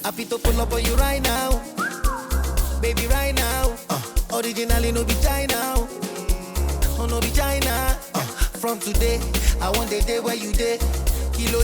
Happy to pull up on you right now, baby, right now. Originally no be China, oh no be China. From today, I want the day where you day. Kilo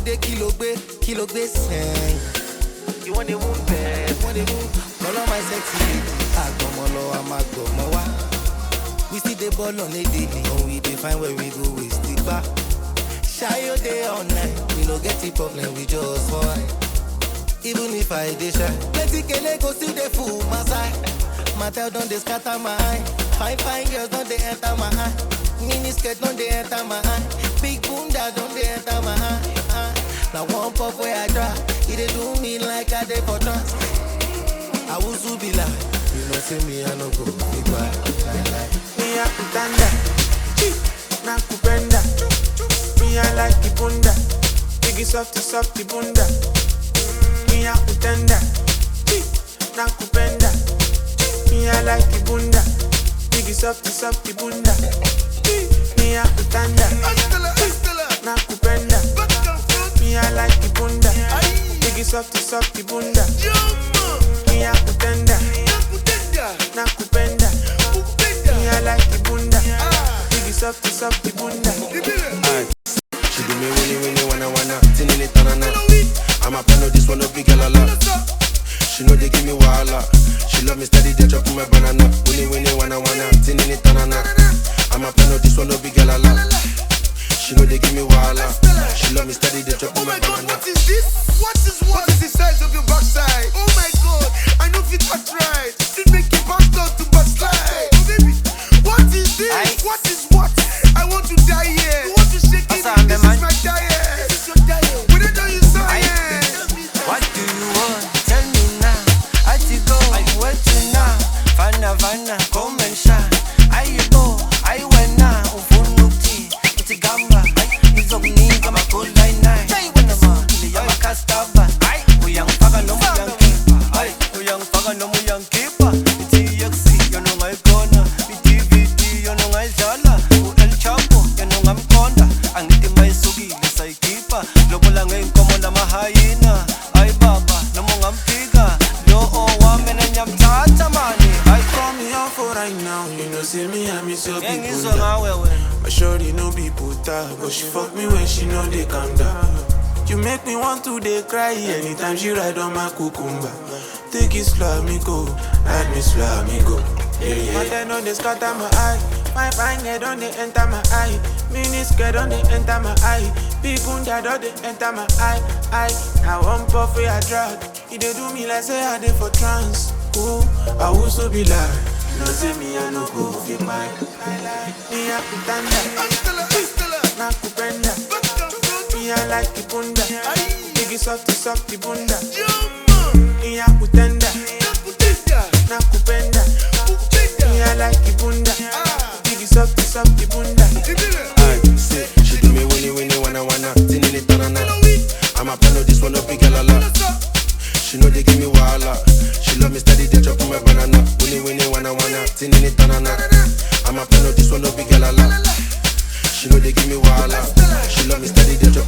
be sing. You want the wound, babe? Want the wound? Call on my sexy lady. Agomolo, amagomowa. We see the ball on a daily. When we define where we go, we stick back. Shy your day all night. We no get the problem, we just fight. Even if I dey shy, plenty kele go still dey fool my side. My tail don't dey scatter my eye. Fine girls don't dey enter my eye. Mini skirt don't dey enter my eye. Big bunda don't dey enter my eye. Now one pop where I try, it dey do me like I dey for trance. I will so be like, you know say me I no go be quiet. Me a kutanda, na kupenda. Me I like the bunda, biggie softy bunda. Me a kutanda, na kupenda. Me I like the bunda, biggie softy bunda. Me a kutanda, na kupenda. Me I like the bunda, biggie softy bunda. Me a kutanda, na kupenda. Me I like the bunda, biggie softy bunda. She do me winnie wanna tinini tanana. I'm a plan of this one, a big girl a lot. She know they give me wahala. She love me steady, they chop my banana. Winnie wanna tinini tanana. I'm a plan of this one, a big girl a lot. She know they give me wahala. She love me steady, they chop my banana. What is this? What is the size of your backside? Oh my God, I know if it was right. It make you back down to backslide. Oh baby, what is this? What is what? I want to die here. You want to shake it? This is my diet. This is your diet. When I know you science. What do you want? Tell me now. I to go. I'm waiting now. Vanna, come and shine. I go. I went now. Ufunuki. It's a gamba. It's a nigga. I'm a cool line night. I'm a castava. We young faga no more young keeper. We young faga no more young keeper. It's EXC. You know my corner. It's DVD. You know my jala. El Chapo. You know I'm corner. Ang iti may sugi. Let's say keeper. Lobo lang ngayon ko mo na mahayina. Ay baba. Namong ang piga. Loo wame na nyam tatamani. Ay Call me out for right now, you know say me I miss your Yang people iso nga wewe. My shorty no be puta, but she fuck me when she know they calm down. You make me want to dey cry anytime she ride on my cucumber. Take it slow, me go, ride me slow, me go. Yeah. But then on they scatter my eye, my fine head on they enter my eye, mini skirt on they enter my eye, big bunda on they enter my eye. Now one puff where I drag, it dey do me like say I dey for trance. Ooh, I will so be like, no say me I no go fit mine. Me a kutanda, na kupenda. Me I like the bunda, biggie softy bunda. Me a kutanda, na kupenda. Me I like the bunda, biggie softy bunda. Say, she do me winnie wanna tinini tanana. I'm a plan of this one, a big girl a lot. She know they give me wahala. She love me steady, they chop my banana. Winnie wanna tinini tanana. I'm a plan of this one, a big girl a lot. She know they give me wahala. She love me steady, they chop